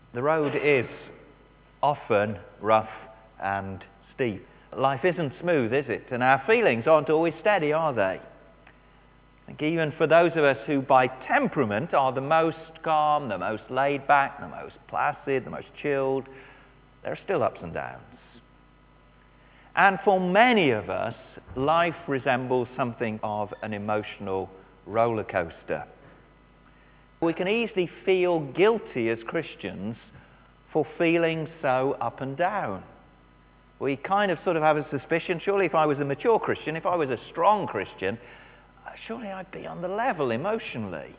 The road is often rough and steep. Life isn't smooth, is it? And our feelings aren't always steady, are they? I think even for those of us who by temperament are the most calm, the most laid back, the most placid, the most chilled, there are still ups and downs. And for many of us, life resembles something of an emotional roller coaster. We can easily feel guilty as Christians for feeling so up and down. We kind of sort of have a suspicion, surely if I was a mature Christian, if I was a strong Christian, surely I'd be on the level emotionally.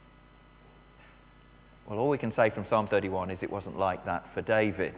Well, all we can say from Psalm 31 is it wasn't like that for David.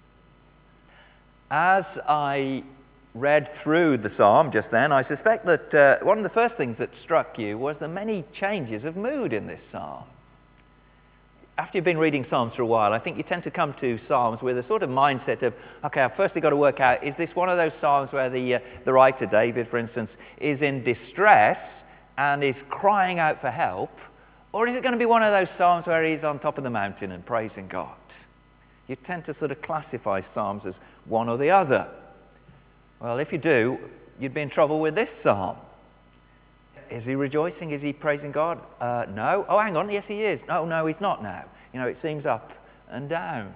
As I read through the psalm just then, I suspect that one of the first things that struck you was the many changes of mood in this psalm. After you've been reading Psalms for a while, I think you tend to come to Psalms with a sort of mindset of, okay, I've firstly got to work out, is this one of those Psalms where the writer, David, for instance, is in distress and is crying out for help? Or is it going to be one of those Psalms where he's on top of the mountain and praising God? You tend to sort of classify Psalms as one or the other. Well, if you do, you'd be in trouble with this Psalm. Is he rejoicing? Is he praising God? No. Oh, hang on. Yes, he is. No, he's not now. You know, it seems up and down.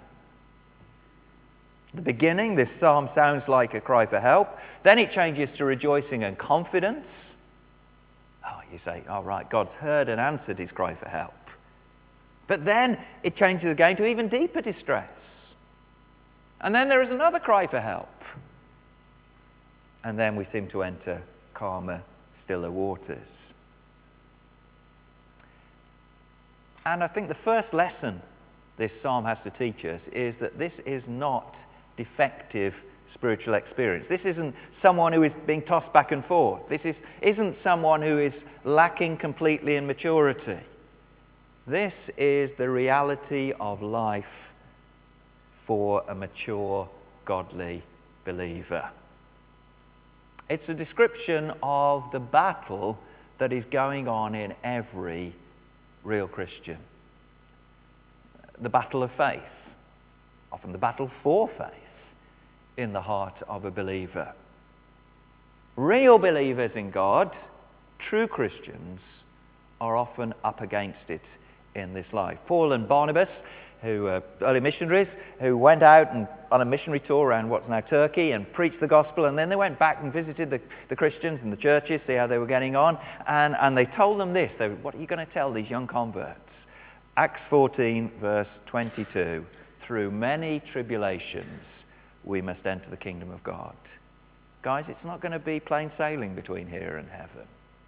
At the beginning, this psalm sounds like a cry for help. Then it changes to rejoicing and confidence. Oh, you say, all right, God's heard and answered his cry for help. But then it changes again to even deeper distress. And then there is another cry for help. And then we seem to enter calmer, stiller waters. And I think the first lesson this psalm has to teach us is that this is not defective spiritual experience. This isn't someone who is being tossed back and forth. This isn't someone who is lacking completely in maturity. This is the reality of life for a mature, godly believer. It's a description of the battle that is going on in every real Christian. The battle of faith, often the battle for faith in the heart of a believer. Real believers in God, true Christians, are often up against it in this life. Paul and Barnabas, who were early missionaries, who went out on a missionary tour around what's now Turkey and preached the gospel, and then they went back and visited the Christians and the churches, see how they were getting on, and they told them this. What are you going to tell these young converts? Acts 14, verse 22, through many tribulations we must enter the kingdom of God. Guys, it's not going to be plain sailing between here and heaven.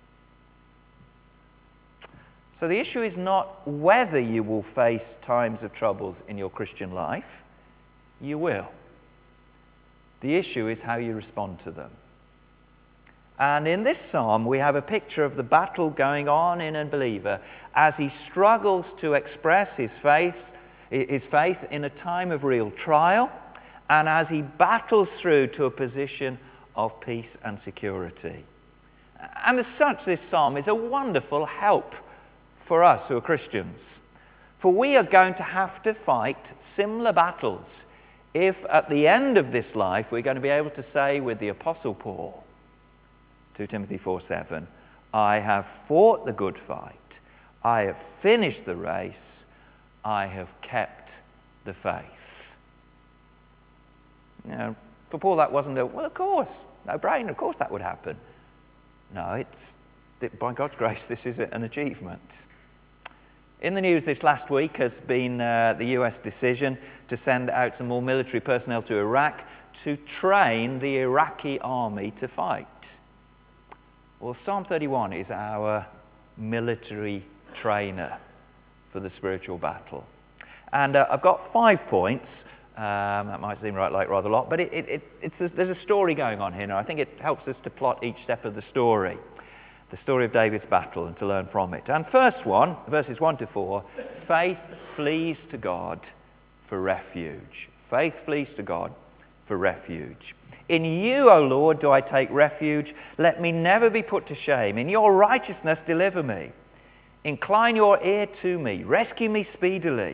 So the issue is not whether you will face times of troubles in your Christian life. You will. The issue is how you respond to them. And in this psalm, we have a picture of the battle going on in a believer as he struggles to express his faith in a time of real trial, and as he battles through to a position of peace and security. And as such, this psalm is a wonderful help for us who are Christians. For we are going to have to fight similar battles if at the end of this life we're going to be able to say with the Apostle Paul, 2 Timothy 4:7, I have fought the good fight, I have finished the race, I have kept the faith. You know, for Paul that wasn't well, of course, no brainer, of course that would happen. No, it's by God's grace, this is an achievement. In the news this last week has been the US decision to send out some more military personnel to Iraq to train the Iraqi army to fight. Well, Psalm 31 is our military trainer for the spiritual battle. And I've got 5 points. That might seem like rather a lot, but there's a story going on here now. I think it helps us to plot each step of the story of David's battle, and to learn from it. And first one, verses 1 to 4, faith flees to God for refuge. Faith flees to God for refuge. In you, O Lord, do I take refuge. Let me never be put to shame. In your righteousness deliver me. Incline your ear to me. Rescue me speedily.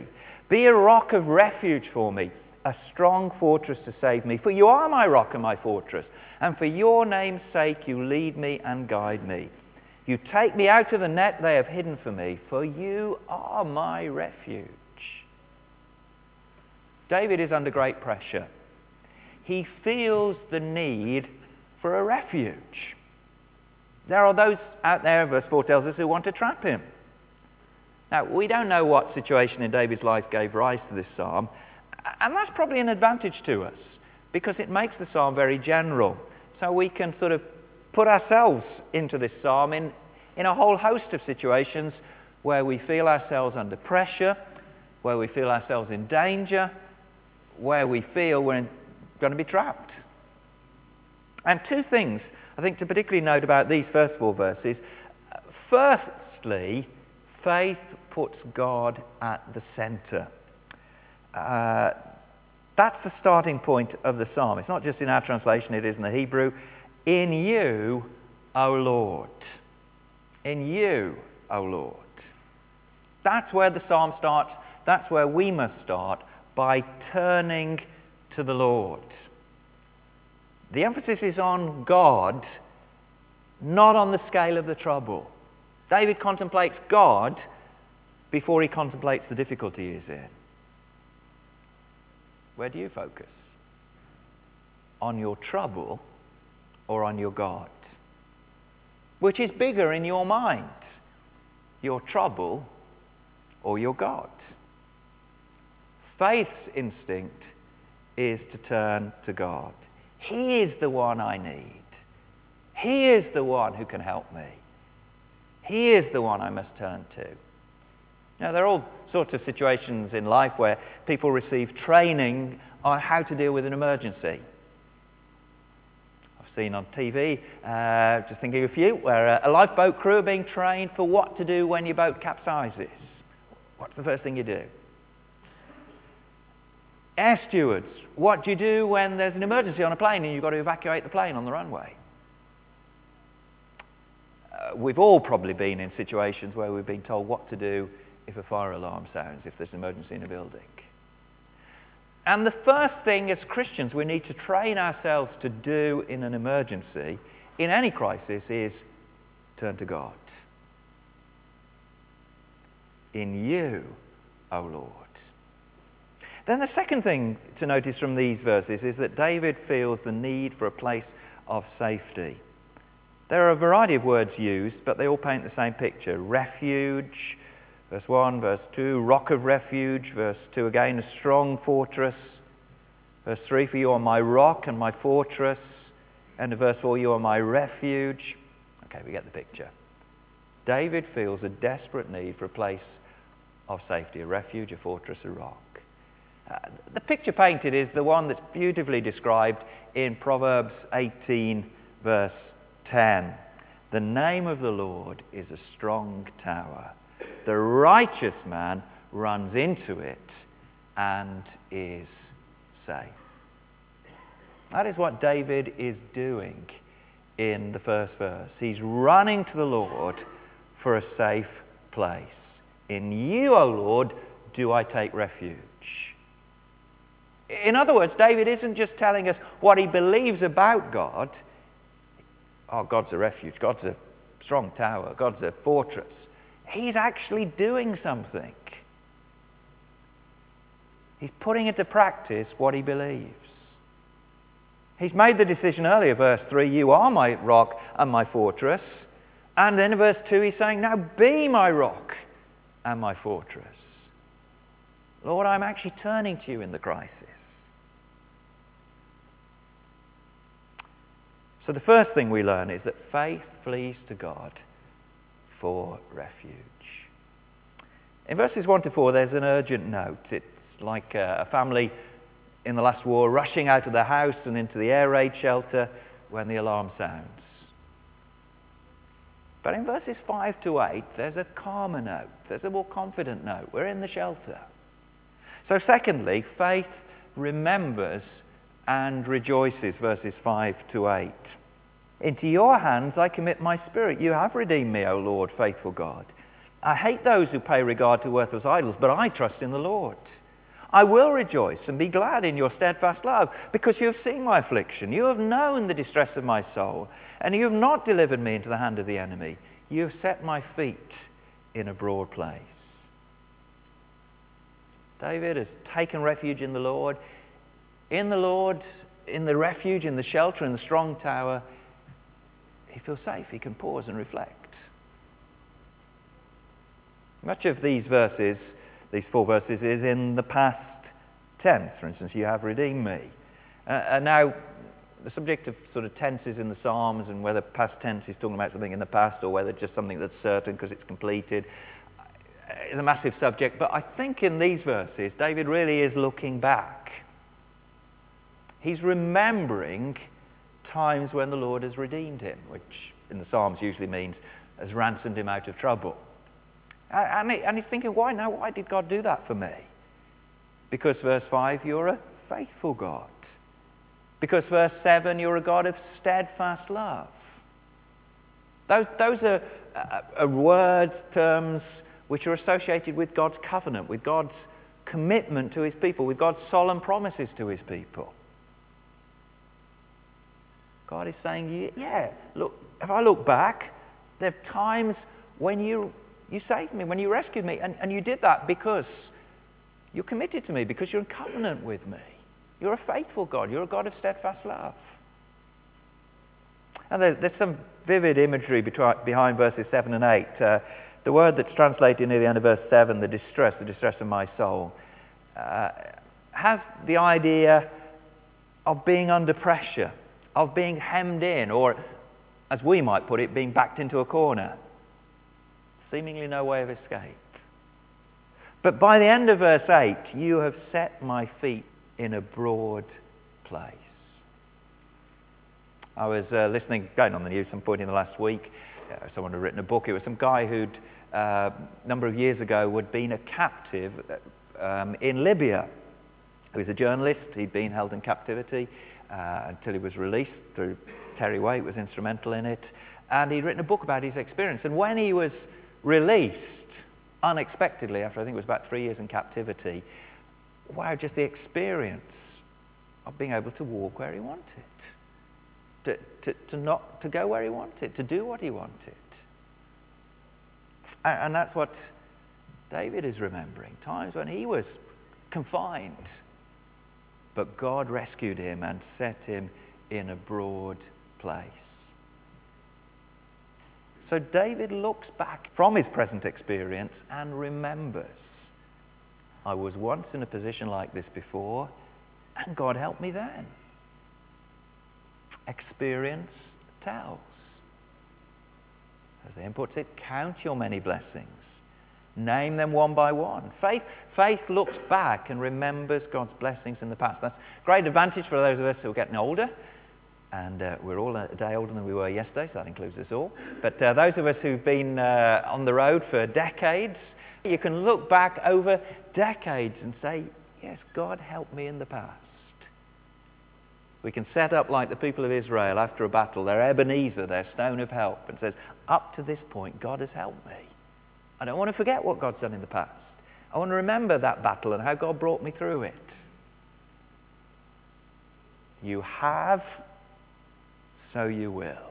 Be a rock of refuge for me, a strong fortress to save me. For you are my rock and my fortress, and for your name's sake you lead me and guide me. You take me out of the net they have hidden for me, for you are my refuge. David is under great pressure. He feels the need for a refuge. There are those out there, verse 4 tells us, who want to trap him. Now, we don't know what situation in David's life gave rise to this psalm, and that's probably an advantage to us, because it makes the psalm very general. So we can sort of put ourselves into this psalm in a whole host of situations where we feel ourselves under pressure, where we feel ourselves in danger, where we feel we're going to be trapped. And two things I think to particularly note about these first 4 verses. Firstly, faith puts God at the center. That's the starting point of the psalm. It's not just in our translation, it is in the Hebrew. In you, O Lord. In you, O Lord. That's where the psalm starts. That's where we must start, by turning to the Lord. The emphasis is on God, not on the scale of the trouble. David contemplates God before he contemplates the difficulty he's in. Where do you focus? On your trouble or on your God? Which is bigger in your mind? Your trouble or your God? Faith's instinct is to turn to God. He is the one I need. He is the one who can help me. He is the one I must turn to. Now, there are all sorts of situations in life where people receive training on how to deal with an emergency. I've seen on TV, just thinking of a few, where a lifeboat crew are being trained for what to do when your boat capsizes. What's the first thing you do? Air stewards, what do you do when there's an emergency on a plane and you've got to evacuate the plane on the runway? We've all probably been in situations where we've been told what to do if a fire alarm sounds, if there's an emergency in a building. And the first thing as Christians we need to train ourselves to do in an emergency, in any crisis, is turn to God. In you, O Lord. Then the second thing to notice from these verses is that David feels the need for a place of safety. There are a variety of words used, but they all paint the same picture. Refuge, verse 1, verse 2, rock of refuge, verse 2 again, a strong fortress. Verse 3, for you are my rock and my fortress. And in verse 4, you are my refuge. Okay, we get the picture. David feels a desperate need for a place of safety, a refuge, a fortress, a rock. The picture painted is the one that's beautifully described in Proverbs 18, verse 10. The name of the Lord is a strong tower. The righteous man runs into it and is safe. That is what David is doing in the first verse. He's running to the Lord for a safe place. In you, O Lord, do I take refuge. In other words, David isn't just telling us what he believes about God. Oh, God's a refuge, God's a strong tower, God's a fortress. He's actually doing something. He's putting into practice what he believes. He's made the decision earlier, verse 3, you are my rock and my fortress. And then in verse 2 he's saying, now be my rock and my fortress. Lord, I'm actually turning to you in the crisis. So the first thing we learn is that faith flees to God for refuge. In verses 1 to 4, there's an urgent note. It's like a family in the last war rushing out of their house and into the air raid shelter when the alarm sounds. But in verses 5 to 8, there's a calmer note. There's a more confident note. We're in the shelter. So secondly, faith remembers and rejoices, verses 5 to 8. Into your hands I commit my spirit. You have redeemed me, O Lord, faithful God. I hate those who pay regard to worthless idols, but I trust in the Lord. I will rejoice and be glad in your steadfast love, because you have seen my affliction. You have known the distress of my soul, and you have not delivered me into the hand of the enemy. You have set my feet in a broad place. David has taken refuge in the Lord. In the Lord, in the refuge, in the shelter, in the strong tower, he feels safe. He can pause and reflect. Much of these verses, these 4 verses, is in the past tense. For instance, you have redeemed me. And now, the subject of sort of tenses in the Psalms and whether past tense is talking about something in the past or whether just something that's certain because it's completed is a massive subject. But I think in these verses, David really is looking back. He's remembering times when the Lord has redeemed him, which in the Psalms usually means has ransomed him out of trouble. And he's thinking, why now? Why did God do that for me? Because verse 5, you're a faithful God. Because verse 7, you're a God of steadfast love. Those are words, terms, which are associated with God's covenant, with God's commitment to his people, with God's solemn promises to his people. God is saying, yeah, look, if I look back, there are times when you saved me, when you rescued me, and you did that because you're committed to me, because you're in covenant with me. You're a faithful God. You're a God of steadfast love. And there's some vivid imagery behind verses 7 and 8. The word that's translated near the end of verse 7, the distress of my soul, has the idea of being under pressure, of being hemmed in, or, as we might put it, being backed into a corner. Seemingly no way of escape. But by the end of verse 8, you have set my feet in a broad place. I was listening, going on the news some point in the last week. Someone had written a book. It was some guy who'd, a number of years ago, had been a captive in Libya. He was a journalist. He'd been held in captivity until he was released through Terry Waite, was instrumental in it. And he'd written a book about his experience. And when he was released, unexpectedly, after I think it was about 3 years in captivity, wow, just the experience of being able to walk where he wanted. To go where he wanted, to do what he wanted. And that's what David is remembering. Times when he was confined, but God rescued him and set him in a broad place. So David looks back from his present experience and remembers, I was once in a position like this before, and God helped me then. Experience tells. As the hymn puts it, count your many blessings. Name them one by one. Faith looks back and remembers God's blessings in the past. That's a great advantage for those of us who are getting older. And we're all a day older than we were yesterday, so that includes us all. But those of us who've been on the road for decades, you can look back over decades and say, yes, God helped me in the past. We can set up like the people of Israel after a battle, their Ebenezer, their stone of help, and says, up to this point, God has helped me. I don't want to forget what God's done in the past. I want to remember that battle and how God brought me through it. You have, so you will.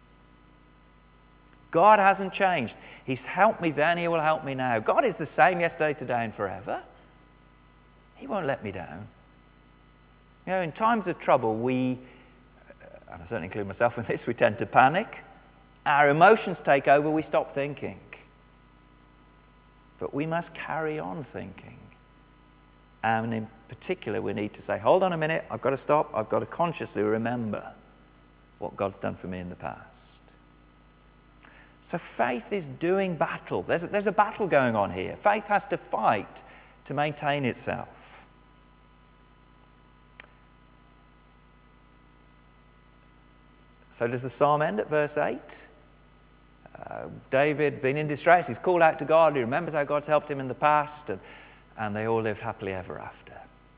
God hasn't changed. He's helped me then, he will help me now. God is the same yesterday, today, and forever. He won't let me down. You know, in times of trouble, we, and I certainly include myself in this, we tend to panic. Our emotions take over, we stop thinking. But we must carry on thinking. And in particular, we need to say, hold on a minute, I've got to stop, I've got to consciously remember what God's done for me in the past. So faith is doing battle. There's a battle going on here. Faith has to fight to maintain itself. So does the psalm end at verse 8? David, being in distress, he's called out to God. He remembers how God's helped him in the past, and they all lived happily ever after.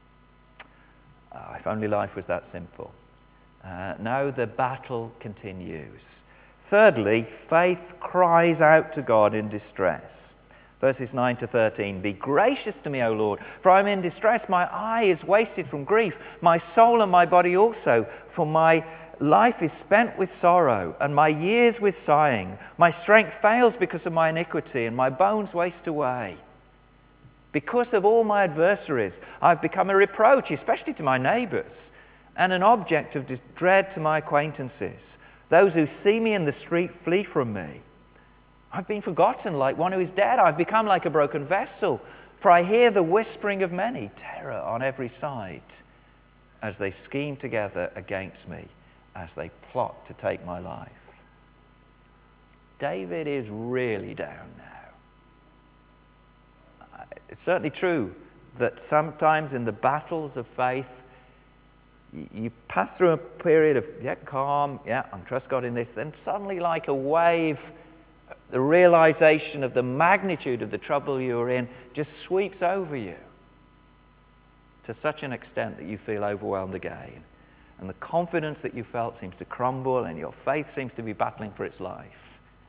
If only life was that simple. No, the battle continues. Thirdly, faith cries out to God in distress. Verses 9 to 13. Be gracious to me, O Lord, for I am in distress. My eye is wasted from grief, my soul and my body also, for my life is spent with sorrow, and my years with sighing. My strength fails because of my iniquity, and my bones waste away. Because of all my adversaries, I've become a reproach, especially to my neighbours, and an object of dread to my acquaintances. Those who see me in the street flee from me. I've been forgotten like one who is dead. I've become like a broken vessel, for I hear the whispering of many, terror on every side, as they scheme together against me, as they plot to take my life. David is really down now. It's certainly true that sometimes in the battles of faith, you pass through a period of, calm, I trust God in this, then suddenly like a wave, the realization of the magnitude of the trouble you're in just sweeps over you to such an extent that you feel overwhelmed again. And the confidence that you felt seems to crumble and your faith seems to be battling for its life.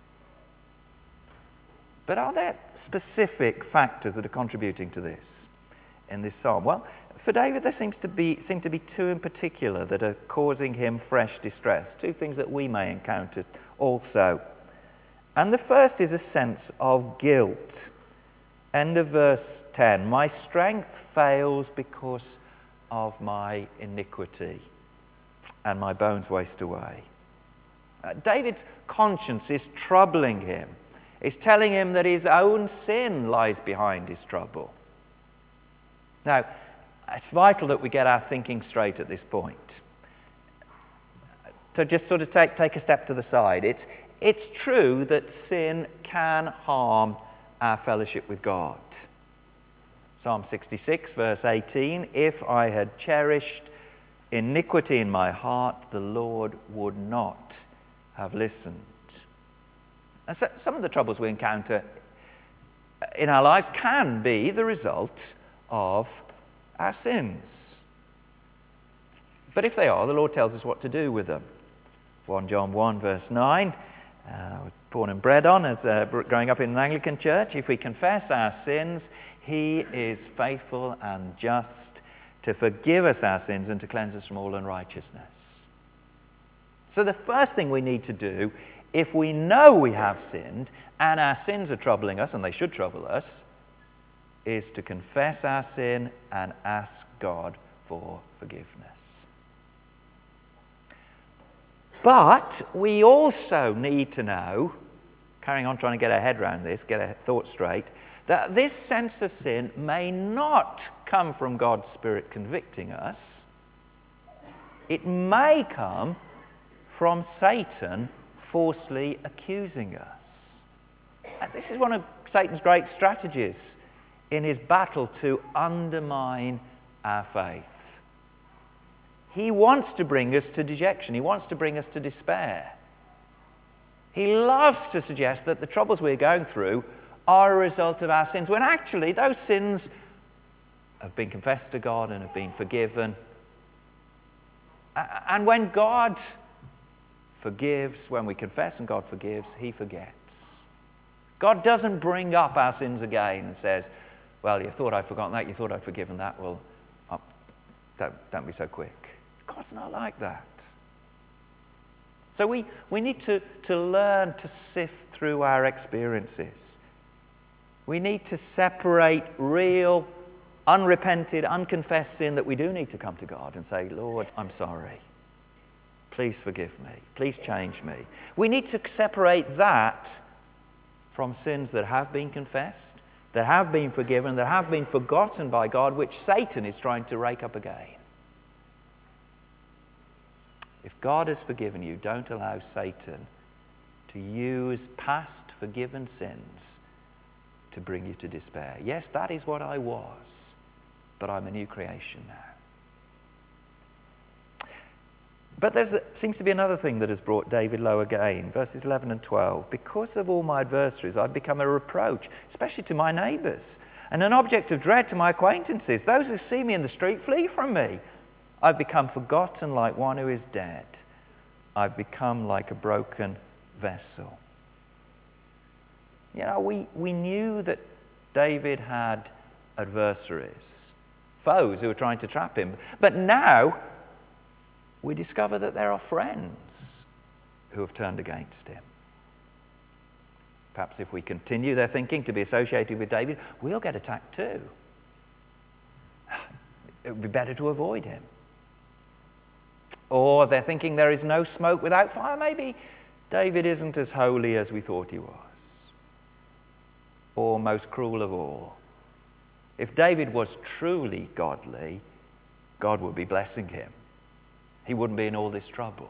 But are there specific factors that are contributing to this in this psalm? Well, for David, there seem to be two in particular that are causing him fresh distress, two things that we may encounter also. And the first is a sense of guilt. End of verse 10. My strength fails because of my iniquity, and my bones waste away. David's conscience is troubling him. It's telling him that his own sin lies behind his trouble. Now, it's vital that we get our thinking straight at this point. So just sort of take a step to the side. It's true that sin can harm our fellowship with God. Psalm 66, verse 18, if I had cherished iniquity in my heart, the Lord would not have listened. And so some of the troubles we encounter in our lives can be the result of our sins. But if they are, the Lord tells us what to do with them. 1 John 1, verse 9, born and bred on as growing up in an Anglican church, if we confess our sins, he is faithful and just to forgive us our sins and to cleanse us from all unrighteousness. So the first thing we need to do, if we know we have sinned and our sins are troubling us, and they should trouble us, is to confess our sin and ask God for forgiveness. But we also need to know, carrying on trying to get our head around this, get our thoughts straight, that this sense of sin may not come from God's Spirit convicting us. It may come from Satan falsely accusing us. And this is one of Satan's great strategies in his battle to undermine our faith. He wants to bring us to dejection. He wants to bring us to despair. He loves to suggest that the troubles we're going through are a result of our sins, when actually those sins have been confessed to God and have been forgiven. And when God forgives, when we confess and God forgives, he forgets. God doesn't bring up our sins again and says, well, you thought I'd forgotten that, you thought I'd forgiven that, well, don't be so quick. God's not like that. So we need to learn to sift through our experiences. We need to separate real, unrepented, unconfessed sin that we do need to come to God and say, Lord, I'm sorry. Please forgive me. Please change me. We need to separate that from sins that have been confessed, that have been forgiven, that have been forgotten by God, which Satan is trying to rake up again. If God has forgiven you, don't allow Satan to use past forgiven sins to bring you to despair. Yes, that is what I was, but I'm a new creation now. But there seems to be another thing that has brought David low again. Verses 11 and 12. Because of all my adversaries, I've become a reproach, especially to my neighbours, and an object of dread to my acquaintances. Those who see me in the street flee from me. I've become forgotten like one who is dead. I've become like a broken vessel. You know, we knew that David had adversaries, foes who were trying to trap him. But now we discover that there are friends who have turned against him. Perhaps if we continue their thinking to be associated with David, we'll get attacked too. It would be better to avoid him. Or they're thinking there is no smoke without fire. Maybe David isn't as holy as we thought he was. Or most cruel of all, if David was truly godly, God would be blessing him. He wouldn't be in all this trouble.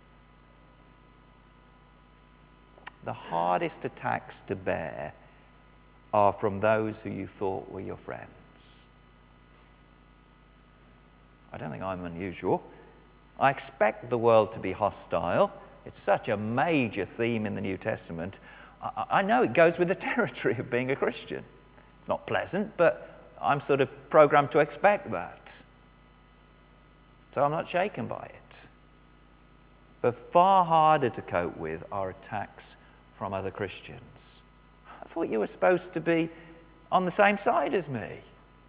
The hardest attacks to bear are from those who you thought were your friends. I don't think I'm unusual. I expect the world to be hostile. It's such a major theme in the New Testament. I know it goes with the territory of being a Christian. It's not pleasant, but I'm sort of programmed to expect that. So I'm not shaken by it. But far harder to cope with are attacks from other Christians. I thought you were supposed to be on the same side as me.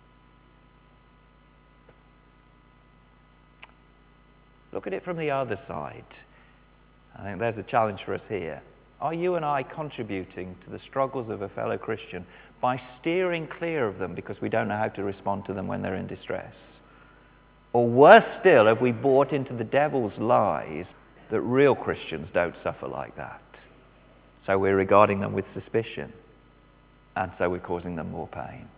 Look at it from the other side. I think there's a challenge for us here. Are you and I contributing to the struggles of a fellow Christian by steering clear of them because we don't know how to respond to them when they're in distress? Or worse still, have we bought into the devil's lies that real Christians don't suffer like that? So we're regarding them with suspicion, and so we're causing them more pain.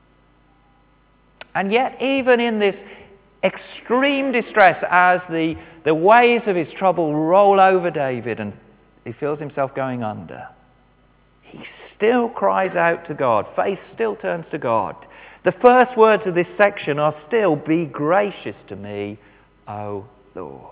And yet, even in this extreme distress, as the waves of his trouble roll over David and he feels himself going under, he still cries out to God. Faith still turns to God. The first words of this section are still, "Be gracious to me, O Lord."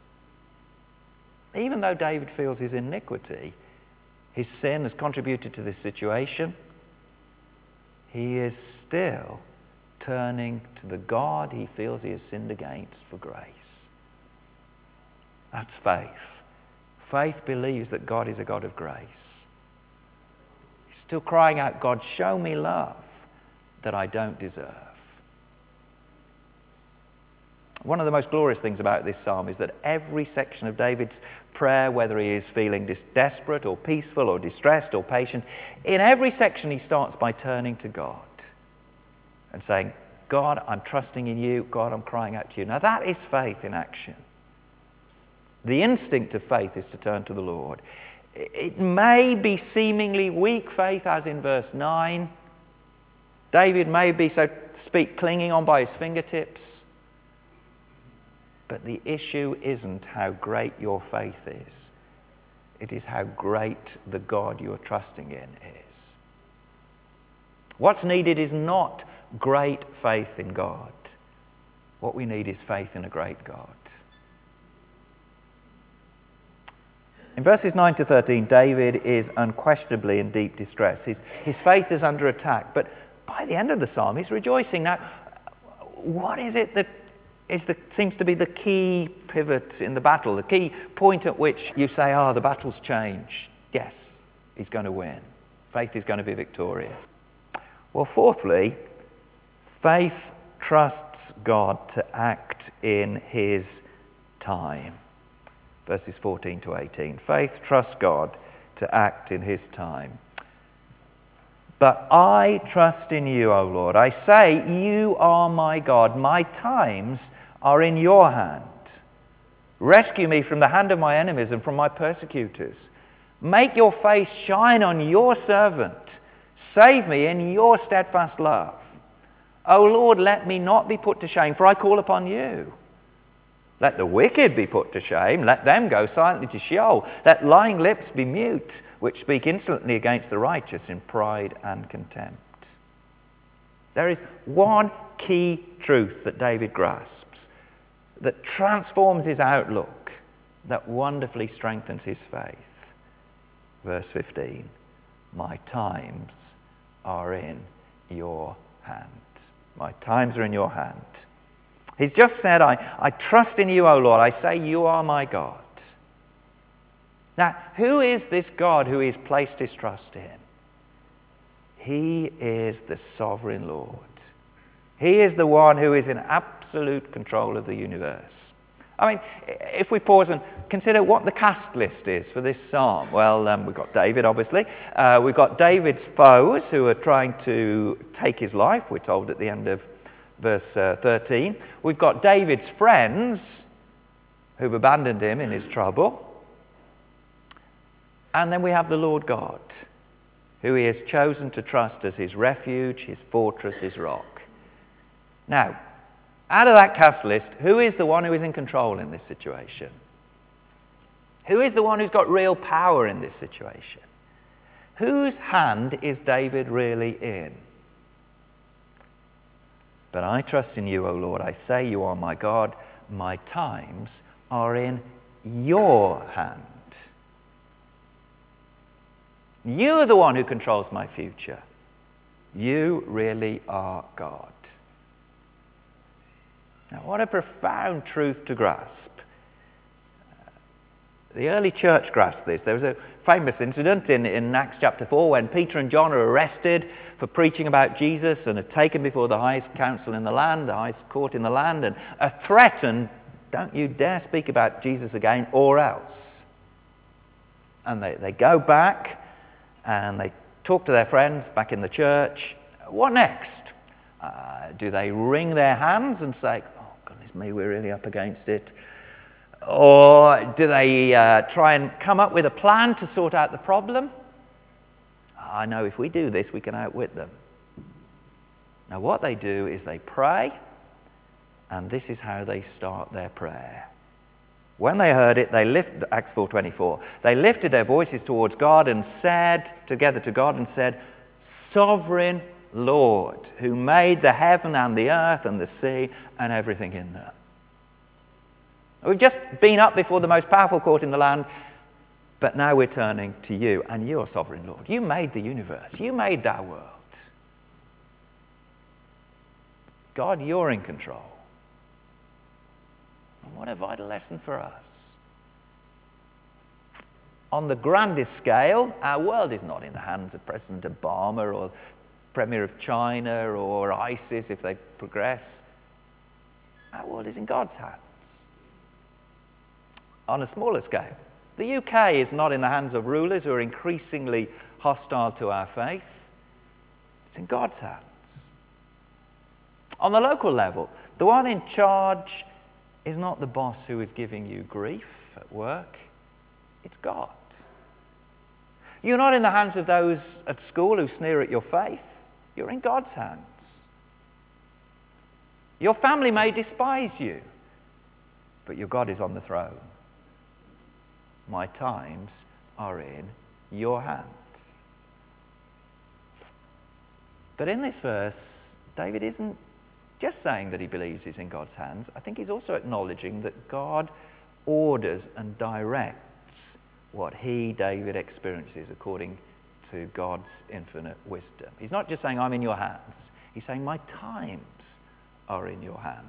Even though David feels his iniquity, his sin has contributed to this situation, he is still turning to the God he feels he has sinned against for grace. That's faith. Faith believes that God is a God of grace. He's still crying out, "God, show me love that I don't deserve." One of the most glorious things about this psalm is that every section of David's prayer, whether he is feeling desperate or peaceful or distressed or patient, in every section he starts by turning to God and saying, "God, I'm trusting in you. God, I'm crying out to you." Now that is faith in action. The instinct of faith is to turn to the Lord. It may be seemingly weak faith, as in verse 9. David may be, so to speak, clinging on by his fingertips. But the issue isn't how great your faith is. It is how great the God you're trusting in is. What's needed is not great faith in God. What we need is faith in a great God. In verses 9 to 13, David is unquestionably in deep distress. His faith is under attack, but by the end of the psalm, he's rejoicing. Now, what is it that seems to be the key pivot in the battle, the key point at which you say, the battle's changed. Yes, he's going to win. Faith is going to be victorious. Well, fourthly, faith trusts God to act in his time. Verses 14 to 18. Faith trusts God to act in his time. But I trust in you, O Lord. I say, you are my God. My times are in your hand. Rescue me from the hand of my enemies and from my persecutors. Make your face shine on your servant. Save me in your steadfast love. O Lord, let me not be put to shame, for I call upon you. Let the wicked be put to shame. Let them go silently to Sheol. Let lying lips be mute, which speak insolently against the righteous in pride and contempt. There is one key truth that David grasps that transforms his outlook, that wonderfully strengthens his faith. Verse 15, my times are in your hand. My times are in your hand. He's just said, I trust in you, O Lord. I say you are my God. Now, who is this God who he's placed his trust in? He is the sovereign Lord. He is the one who is in absolute control of the universe. I mean, if we pause and consider what the cast list is for this psalm. Well, we've got David, obviously. We've got David's foes who are trying to take his life, we're told at the end of verse 13. We've got David's friends who've abandoned him in his trouble. And then we have the Lord God, who he has chosen to trust as his refuge, his fortress, his rock. Now, out of that cast list, who is the one who is in control in this situation? Who is the one who's got real power in this situation? Whose hand is David really in? But I trust in you, O Lord. I say you are my God. My times are in your hand. You are the one who controls my future. You really are God. Now, what a profound truth to grasp. The early church grasped this. There was a famous incident in Acts chapter 4 when Peter and John are arrested for preaching about Jesus and are taken before the highest council in the land, the highest court in the land, and are threatened, don't you dare speak about Jesus again or else. And they go back and they talk to their friends back in the church. What next? Do they wring their hands and say, oh, goodness me, we're really up against it? Or do they try and come up with a plan to sort out the problem? I know if we do this, we can outwit them. Now, what they do is they pray, and this is how they start their prayer. When they heard it, Acts 4:24, they lifted their voices towards God and said, together to God, and said, Sovereign Lord, who made the heaven and the earth and the sea and everything in them. We've just been up before the most powerful court in the land, but now we're turning to you and your sovereign Lord. You made the universe. You made our world. God, you're in control. And what a vital lesson for us. On the grandest scale, our world is not in the hands of President Obama or Premier of China or ISIS if they progress. Our world is in God's hands. On a smaller scale, the UK is not in the hands of rulers who are increasingly hostile to our faith. It's in God's hands. On the local level, the one in charge is not the boss who is giving you grief at work. It's God. You're not in the hands of those at school who sneer at your faith. You're in God's hands. Your family may despise you, but your God is on the throne. My times are in your hands. But in this verse, David isn't just saying that he believes he's in God's hands. I think he's also acknowledging that God orders and directs what he, David, experiences according to God's infinite wisdom. He's not just saying, I'm in your hands. He's saying, my times are in your hands.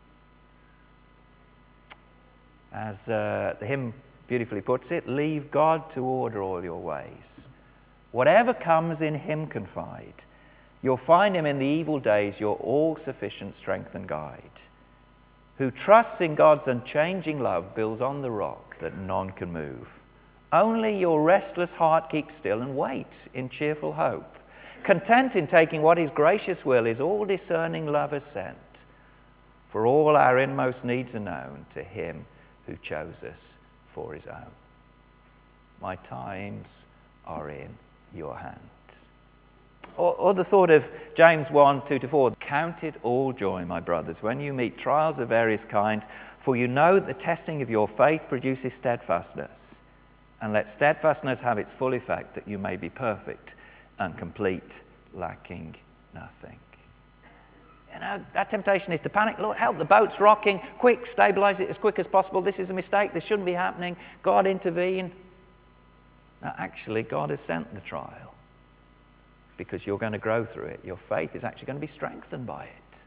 As the hymn beautifully puts it, leave God to order all your ways. Whatever comes, in him confide. You'll find him in the evil days, your all-sufficient strength and guide. Who trusts in God's unchanging love builds on the rock that none can move. Only your restless heart keep still and wait in cheerful hope. Content in taking what his gracious will is all-discerning love has sent. For all our inmost needs are known to him who chose us for his own. My times are in your hands. Or the thought of James 1, 2-4. Count it all joy, my brothers, when you meet trials of various kinds, for you know that the testing of your faith produces steadfastness. And let steadfastness have its full effect, that you may be perfect and complete, lacking nothing. You know, that temptation is to panic. Lord, help, the boat's rocking. Quick, stabilize it as quick as possible. This is a mistake. This shouldn't be happening. God, intervene. Now, actually, God has sent the trial because you're going to grow through it. Your faith is actually going to be strengthened by it.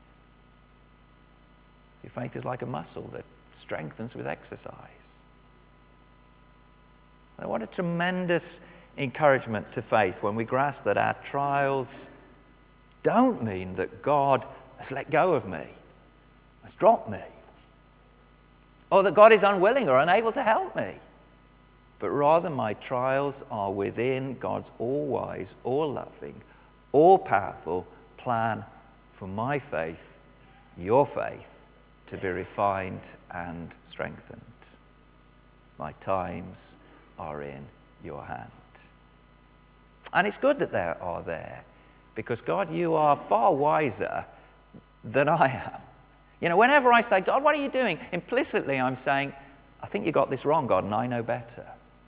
Your faith is like a muscle that strengthens with exercise. Now, what a tremendous encouragement to faith when we grasp that our trials don't mean that God has let go of me, has dropped me, or that God is unwilling or unable to help me. But rather my trials are within God's all-wise, all-loving, all-powerful plan for my faith, your faith, to be refined and strengthened. My times are in your hand. And it's good that they are there, because God, you are far wiser than I am. You know, whenever I say, God, what are you doing? Implicitly I'm saying, I think you got this wrong, God, and I know better.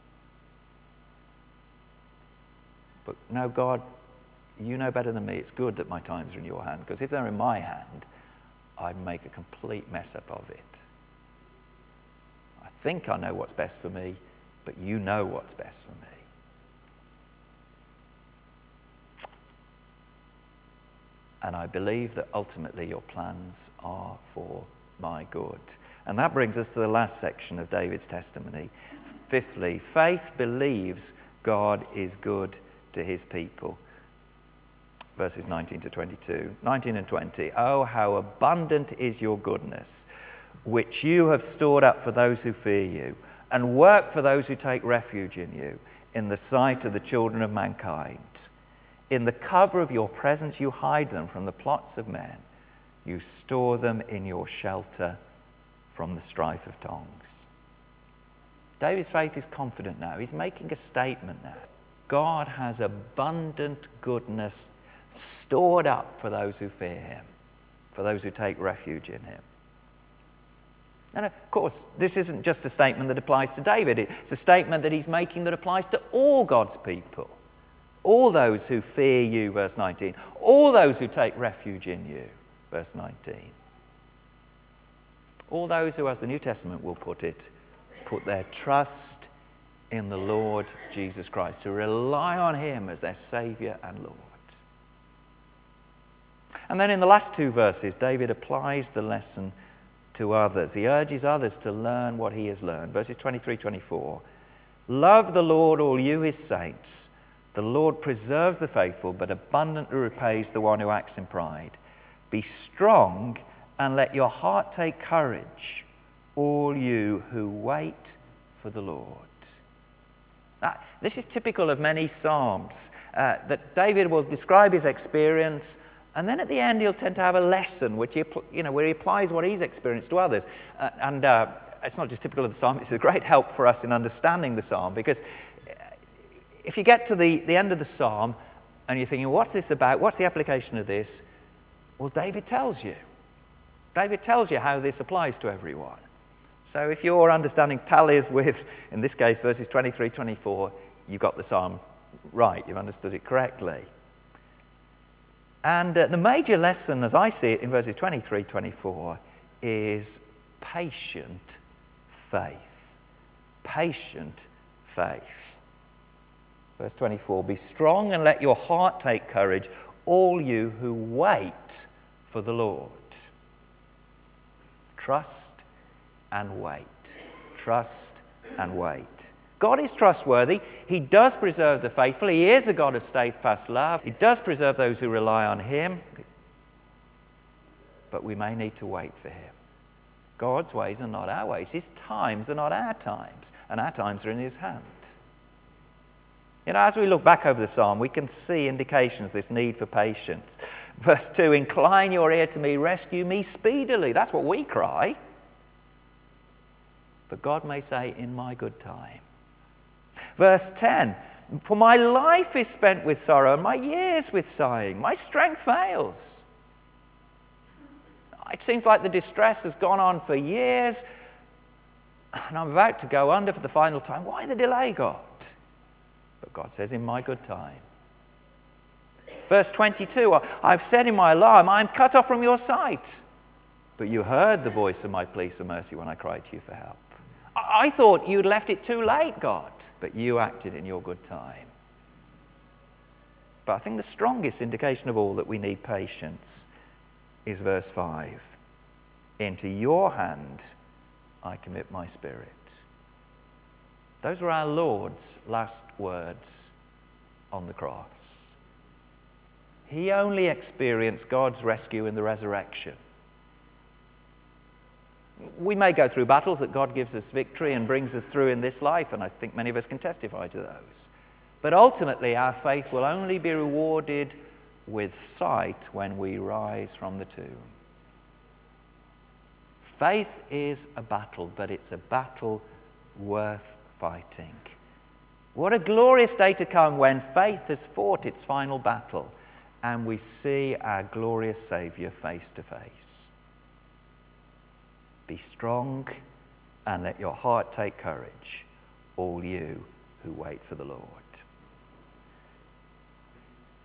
But no, God, you know better than me. It's good that my times are in your hand, because if they're in my hand, I'd make a complete mess up of it. I think I know what's best for me, but you know what's best for me. And I believe that ultimately your plans are for my good. And that brings us to the last section of David's testimony. Fifthly, faith believes God is good to his people. Verses 19 to 22. 19 and 20. Oh, how abundant is your goodness, which you have stored up for those who fear you, and work for those who take refuge in you, in the sight of the children of mankind. In the cover of your presence you hide them from the plots of men. You store them in your shelter from the strife of tongues. David's faith is confident now. He's making a statement now. God has abundant goodness stored up for those who fear him, for those who take refuge in him. And of course, this isn't just a statement that applies to David. It's a statement that he's making that applies to all God's people. All those who fear you, verse 19. All those who take refuge in you, verse 19. All those who, as the New Testament will put it, put their trust in the Lord Jesus Christ, who rely on him as their Saviour and Lord. And then in the last two verses, David applies the lesson to others. He urges others to learn what he has learned. Verses 23, 24. Love the Lord, all you his saints. The Lord preserves the faithful, but abundantly repays the one who acts in pride. Be strong and let your heart take courage, all you who wait for the Lord. Now, this is typical of many Psalms, that David will describe his experience, and then at the end he'll tend to have a lesson which where he applies what he's experienced to others. It's not just typical of the Psalm, it's a great help for us in understanding the Psalm, because if you get to the end of the Psalm and you're thinking, what's this about? What's the application of this? Well, David tells you. David tells you how this applies to everyone. So if your understanding tallies with, in this case, verses 23, 24, you've got the Psalm right. You've understood it correctly. And the major lesson, as I see it, in verses 23, 24, is patient faith. Patient faith. Verse 24, be strong and let your heart take courage, all you who wait for the Lord. Trust and wait. Trust and wait. God is trustworthy. He does preserve the faithful. He is a God of steadfast love. He does preserve those who rely on him. But we may need to wait for him. God's ways are not our ways. His times are not our times. And our times are in his hand. You know, as we look back over the psalm, we can see indications of this need for patience. Verse 2, incline your ear to me, rescue me speedily. That's what we cry. But God may say, in my good time. Verse 10, for my life is spent with sorrow, and my years with sighing. My strength fails. It seems like the distress has gone on for years, and I'm about to go under for the final time. Why the delay, God? But God says, in my good time. Verse 22, I've said in my alarm, I'm cut off from your sight. But you heard the voice of my plea for mercy when I cried to you for help. I thought you'd left it too late, God, but you acted in your good time. But I think the strongest indication of all that we need patience is verse 5. Into your hand I commit my spirit. Those were our Lord's last words on the cross. He only experienced God's rescue in the resurrection. We may go through battles that God gives us victory and brings us through in this life, and I think many of us can testify to those. But ultimately, our faith will only be rewarded with sight when we rise from the tomb. Faith is a battle, but it's a battle worth fighting. What a glorious day to come when faith has fought its final battle and we see our glorious Saviour face to face. Be strong and let your heart take courage, all you who wait for the Lord.